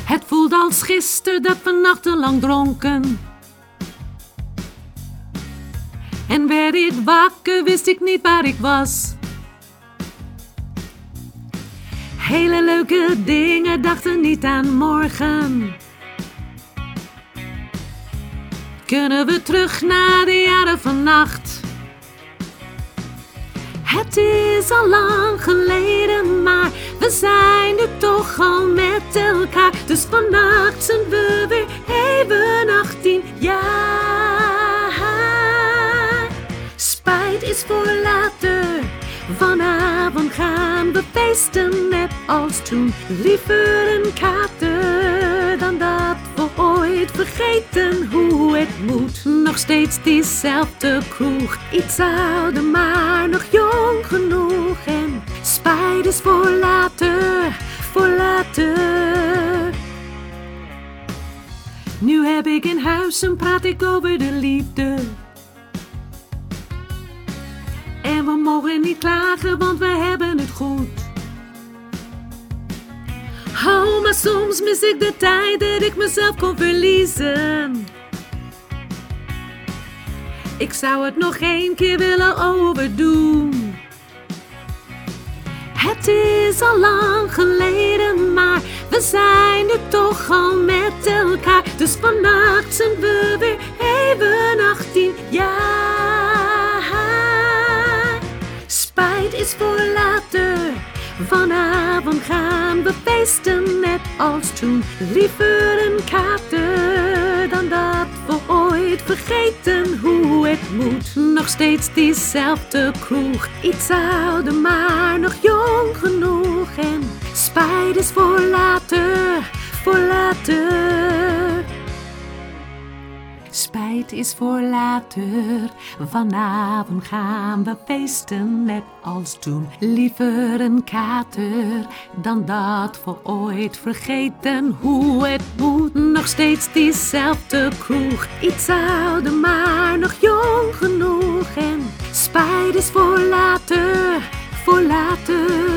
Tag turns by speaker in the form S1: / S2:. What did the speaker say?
S1: Het voelt als gisteren dat we nachtenlang dronken. En werd ik wakker, wist ik niet waar ik was. Hele leuke dingen, dachten niet aan morgen. Kunnen we terug naar de jaren van nacht? Het is al lang geleden, maar we zijn nu toch al met elkaar. Dus vannacht zijn we weer even 18 jaar. Spijt is voor later, vanavond gaan we feesten net als toen. Liever een kater dan dat we ooit vergeten hoe het moet. Nog steeds diezelfde kroeg, iets ouder maar nog jong genoeg. En spijt is voor later, voor later. Nu heb ik in huis en praat ik over de liefde. En we mogen niet klagen, want we hebben het goed. Oh, maar soms mis ik de tijd dat ik mezelf kon verliezen. Ik zou het nog 1 keer willen overdoen. Het is al lang geleden, maar we zijn nu toch al met elkaar. Dus vannacht zijn we weer even 18 jaar. Spijt is voor later, vanavond gaan we feesten net als toen. Liever een kater dan dat we ooit vergeten hoe het moet. Nog steeds diezelfde kroeg, iets ouder maar nog jong genoeg. En spijt is voor later, voor later. Spijt is voor later, vanavond gaan we feesten net als toen. Liever een kater dan dat we ooit vergeten hoe het moet. Nog steeds diezelfde kroeg, iets ouder maar nog jong genoeg. En spijt is voor later, voor later.